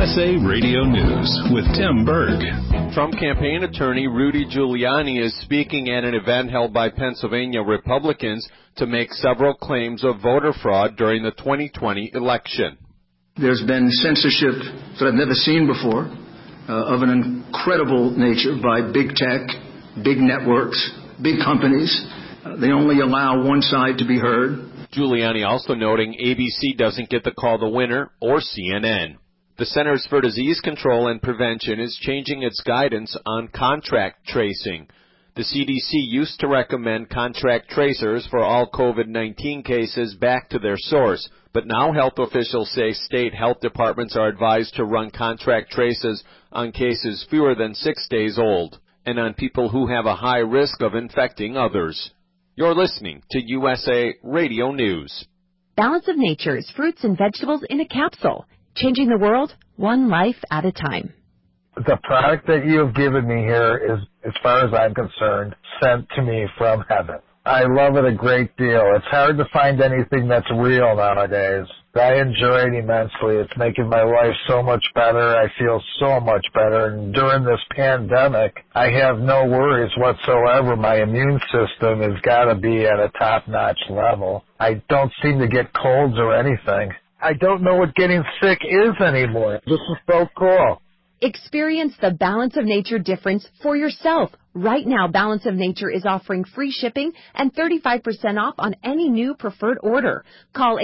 USA Radio News with Tim Berg. Trump campaign attorney Rudy Giuliani is speaking at an event held by Pennsylvania Republicans to make several claims of voter fraud during the 2020 election. There's been censorship that I've never seen before, of an incredible nature by big tech, big networks, big companies. They only allow one side to be heard. Giuliani also noting ABC doesn't get the call the winner or CNN. The Centers for Disease Control and Prevention is changing its guidance on contact tracing. The CDC used to recommend contact tracers for all COVID-19 cases back to their source, but now health officials say state health departments are advised to run contact traces on cases fewer than 6 days old and on people who have a high risk of infecting others. You're listening to USA Radio News. Balance of Nature's fruits and vegetables in a capsule, changing the world one life at a time. The product that you have given me here is, as far as I'm concerned, sent to me from heaven. I love it a great deal. It's hard to find anything that's real nowadays. I enjoy it immensely. It's making my life so much better. I feel so much better. And during this pandemic, I have no worries whatsoever. My immune system has got to be at a top-notch level. I don't seem to get colds or anything. I don't know what getting sick is anymore. This is so cool. Experience the Balance of Nature difference for yourself. Right now, Balance of Nature is offering free shipping and 35% off on any new preferred order. Call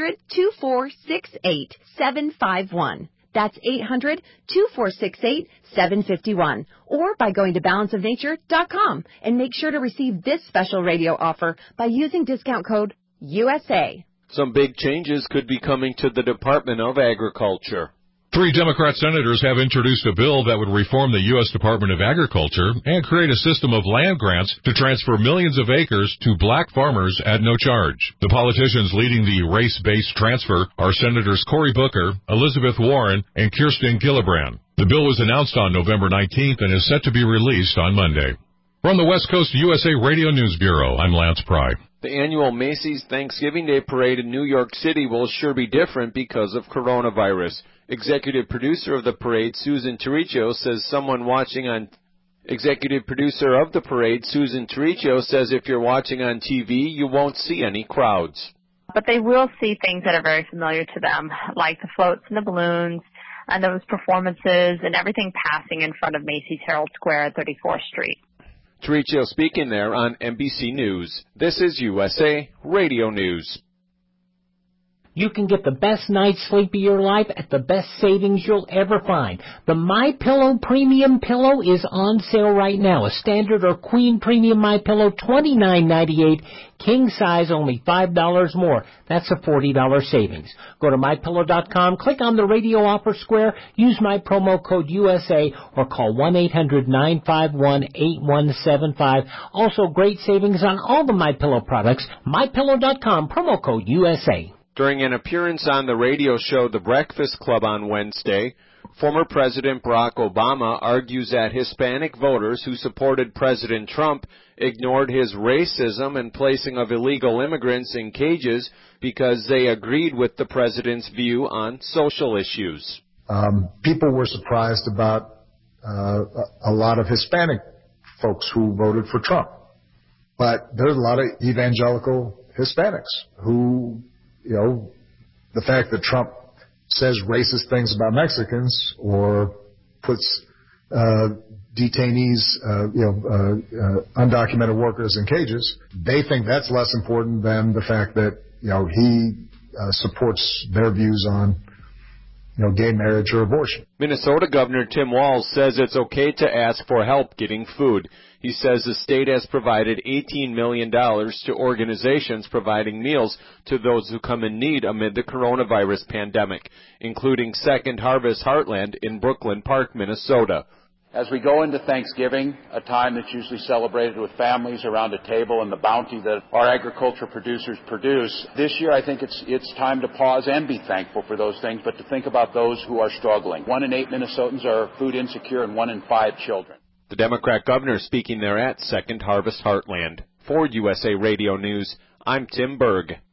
800-2468-751. That's 800-2468-751. Or by going to balanceofnature.com and make sure to receive this special radio offer by using discount code USA. Some big changes could be coming to the Department of Agriculture. 3 Democrat senators have introduced a bill that would reform the U.S. Department of Agriculture and create a system of land grants to transfer millions of acres to black farmers at no charge. The politicians leading the race-based transfer are Senators Cory Booker, Elizabeth Warren, and Kirsten Gillibrand. The bill was announced on November 19th and is set to be released on Monday. From the West Coast USA Radio News Bureau, I'm Lance Pry. The annual Macy's Thanksgiving Day Parade in New York City will sure be different because of coronavirus. Executive producer of the parade, Susan Terriccio, says Executive producer of the parade, Susan Terriccio, says if you're watching on TV, you won't see any crowds. But they will see things that are very familiar to them, like the floats and the balloons and those performances and everything passing in front of Macy's Herald Square at 34th Street. Terriccio speaking there on NBC News. This is USA Radio News. You can get the best night's sleep of your life at the best savings you'll ever find. The MyPillow Premium Pillow is on sale right now. A standard or queen premium MyPillow, $29.98. King size, only $5 more. That's a $40 savings. Go to MyPillow.com, click on the radio offer square, use my promo code USA, or call 1-800-951-8175. Also, great savings on all the MyPillow products. MyPillow.com, promo code USA. During an appearance on the radio show The Breakfast Club on Wednesday, former President Barack Obama argues that Hispanic voters who supported President Trump ignored his racism and placing of illegal immigrants in cages because they agreed with the president's view on social issues. People were surprised about a lot of Hispanic folks who voted for Trump. But there's a lot of evangelical Hispanics who, you know, the fact that Trump says racist things about Mexicans or puts detainees, undocumented workers in cages, they think that's less important than the fact that, he supports their views on, gay marriage or abortion. Minnesota Governor Tim Walz says it's okay to ask for help getting food. He says the state has provided $18 million to organizations providing meals to those who come in need amid the coronavirus pandemic, including Second Harvest Heartland in Brooklyn Park, Minnesota. As we go into Thanksgiving, a time that's usually celebrated with families around a table and the bounty that our agriculture producers produce, this year I think it's time to pause and be thankful for those things, but to think about those who are struggling. 1 in 8 Minnesotans are food insecure and 1 in 5 children. The Democrat governor speaking there at Second Harvest Heartland. For USA Radio News, I'm Tim Berg.